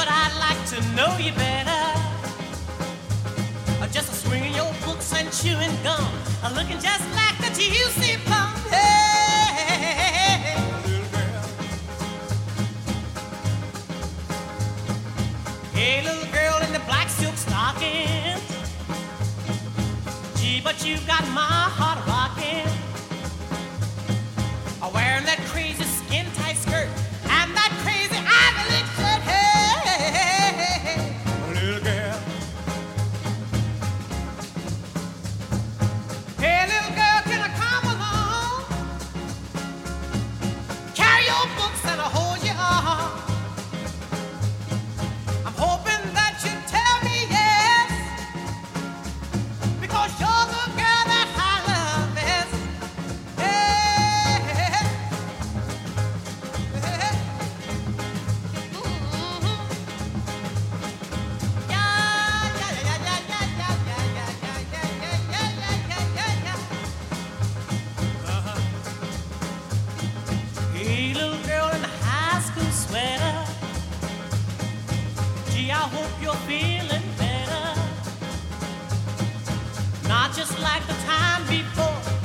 I'd like to know you better. Just a swinging your books and chewing gum, looking just like the juicy plum. Hey, little girl. Hey, little girl in the black silk stockings. Gee, but you got my heart rocking. Wearing that crazy skin tight skirt and that crazy ivy shirt. Hey, little girl. Hey, little girl, can I come along? Carry your books and I'll hold your arm. I'm hoping that you tell me yes, because you're the girl that I love best. Hey, hey, yeah, yeah, yeah, yeah, yeah, yeah, yeah, yeah, yeah, yeah, yeah, yeah, yeah. Uh-huh. Hey, little girl in the high school sweater. Gee, I hope you're feeling better. Not just like the time before.